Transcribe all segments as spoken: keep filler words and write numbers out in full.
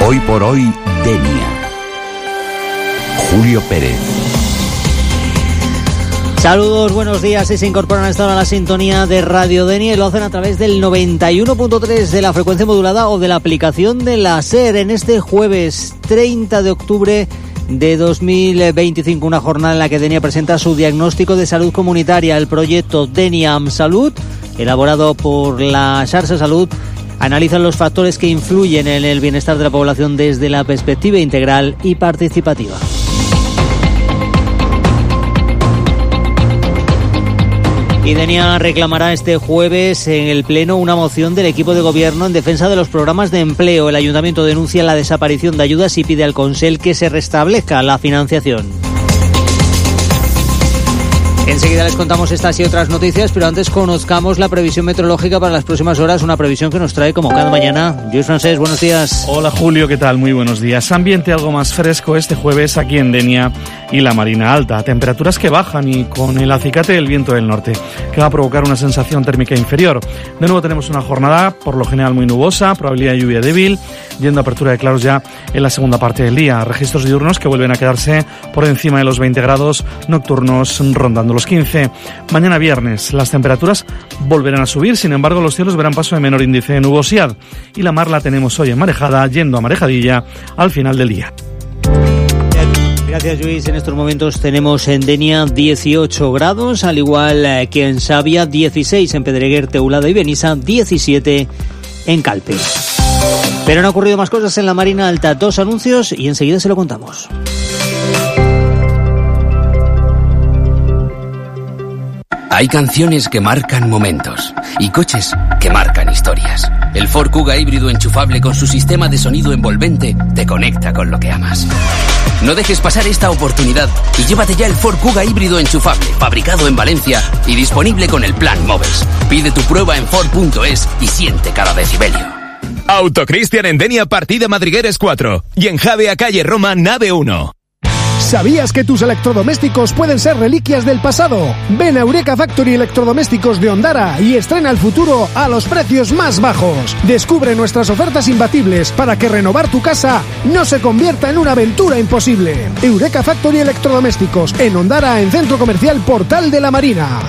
Hoy por hoy, Denia. Julio Pérez. Saludos, buenos días. Si se incorporan a esta hora a la sintonía de Radio Denia y lo hacen a través del noventa y uno punto tres de la frecuencia modulada o de la aplicación de la SER en este jueves treinta de octubre de dos mil veinticinco, una jornada en la que Denia presenta su diagnóstico de salud comunitaria. El proyecto Deniam Salud, elaborado por la Xarxa Salud, analiza los factores que influyen en el bienestar de la población desde la perspectiva integral y participativa. Y Denia reclamará este jueves en el Pleno una moción del equipo de gobierno en defensa de los programas de empleo. El Ayuntamiento denuncia la desaparición de ayudas y pide al Consell que se restablezca la financiación. Enseguida les contamos estas y otras noticias, pero antes conozcamos la previsión meteorológica para las próximas horas, una previsión que nos trae como cada mañana Lluís Francés. Buenos días. Hola Julio, ¿qué tal? Muy buenos días. Ambiente algo más fresco este jueves aquí en Denia y la Marina Alta. Temperaturas que bajan y con el acicate del viento del norte, que va a provocar una sensación térmica inferior. De nuevo tenemos una jornada por lo general muy nubosa, probabilidad de lluvia débil, yendo a apertura de claros ya en la segunda parte del día. Registros diurnos que vuelven a quedarse por encima de los veinte grados, nocturnos rondando los quince. Mañana viernes las temperaturas volverán a subir, sin embargo los cielos verán paso de menor índice de nubosidad y la mar la tenemos hoy enmarejada, yendo a marejadilla al final del día. Gracias, Luis. En estos momentos tenemos en Denia dieciocho grados, al igual que en Sabia, dieciséis en Pedreguer, Teulada y Benissa, diecisiete en Calpe. Pero han ocurrido más cosas en la Marina Alta. Dos anuncios y enseguida se lo contamos. Hay canciones que marcan momentos y coches que marcan historias. El Ford Kuga híbrido enchufable con su sistema de sonido envolvente te conecta con lo que amas. No dejes pasar esta oportunidad y llévate ya el Ford Kuga híbrido enchufable, fabricado en Valencia y disponible con el plan Moves. Pide tu prueba en Ford punto es y siente cada decibelio. Autocristian en Denia, partida Madrigueres cuatro y en Javea, calle Roma, nave uno. ¿Sabías que tus electrodomésticos pueden ser reliquias del pasado? Ven a Eureka Factory Electrodomésticos de Ondara y estrena el futuro a los precios más bajos. Descubre nuestras ofertas imbatibles para que renovar tu casa no se convierta en una aventura imposible. Eureka Factory Electrodomésticos en Ondara, en Centro Comercial Portal de la Marina.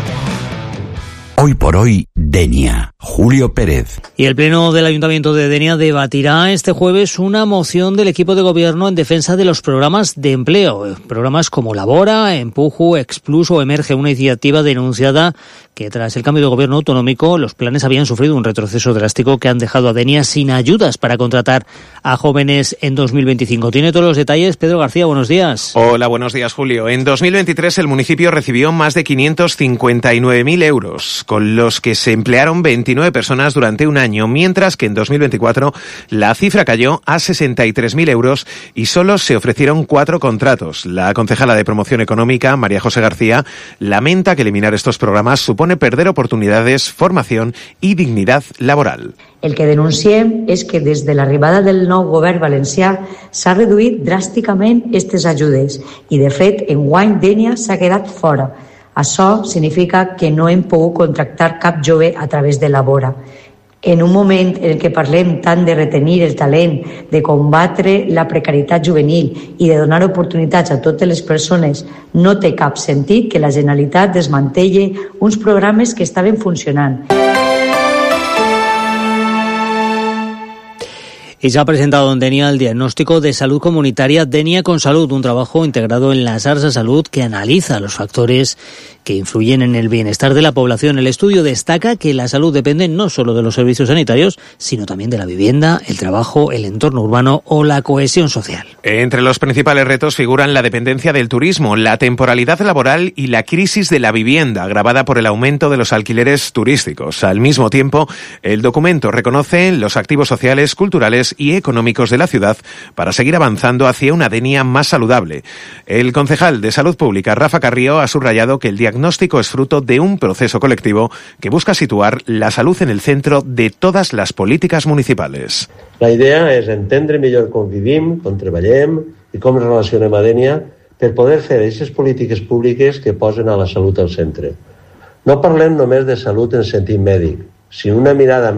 Hoy por hoy, Denia. Julio Pérez. Y el Pleno del Ayuntamiento de Denia debatirá este jueves una moción del equipo de gobierno en defensa de los programas de empleo. Programas como Labora, Empujo, Explus o Emerge, una iniciativa denunciada que tras el cambio de gobierno autonómico los planes habían sufrido un retroceso drástico que han dejado a Denia sin ayudas para contratar a jóvenes en dos mil veinticinco. Tiene todos los detalles Pedro García, buenos días. Hola, buenos días Julio. En dos mil veintitrés el municipio recibió más de quinientos cincuenta y nueve mil euros, con los que se emplearon veintinueve personas durante un año, mientras que en dos mil veinticuatro la cifra cayó a sesenta y tres mil euros y solo se ofrecieron cuatro contratos. La concejala de Promoción Económica, María José García, lamenta que eliminar estos programas supone perder oportunidades, formación i dignidad laboral. El que denunciem és que des de l'arribada del nou govern valencià s'ha reduït dràsticament aquestes ajudes i, de fet, enguany Denia s'ha quedat fora. Això significa que no hem pogut contractar cap jove a través de Labora. En un moment en què parlem tant de retenir el talent, de combatre la precarietat juvenil i de donar oportunitats a totes les persones, no té cap sentit que la Generalitat desmantelle uns programes que estaven funcionant. Y se ha presentado en Denia el diagnóstico de salud comunitaria Denia con Salud, un trabajo integrado en la Xarxa Salud que analiza los factores que influyen en el bienestar de la población. El estudio destaca que la salud depende no solo de los servicios sanitarios, sino también de la vivienda, el trabajo, el entorno urbano o la cohesión social. Entre los principales retos figuran la dependencia del turismo, la temporalidad laboral y la crisis de la vivienda, agravada por el aumento de los alquileres turísticos. Al mismo tiempo, el documento reconoce los activos sociales, culturales y económicos de la ciudad para seguir avanzando hacia una Denia más saludable. El concejal de Salud Pública, Rafa Carrió, ha subrayado que el diagnóstico es fruto de un proceso colectivo que busca situar la salud en el centro de todas las políticas municipales. La idea és entendre millor com vivim, com treballem i com ens relacionem a Denia per poder fer aquestes polítiques públiques que posen a la salut al centre. No parlem només de salut en sentit mèdic, sinó una mirada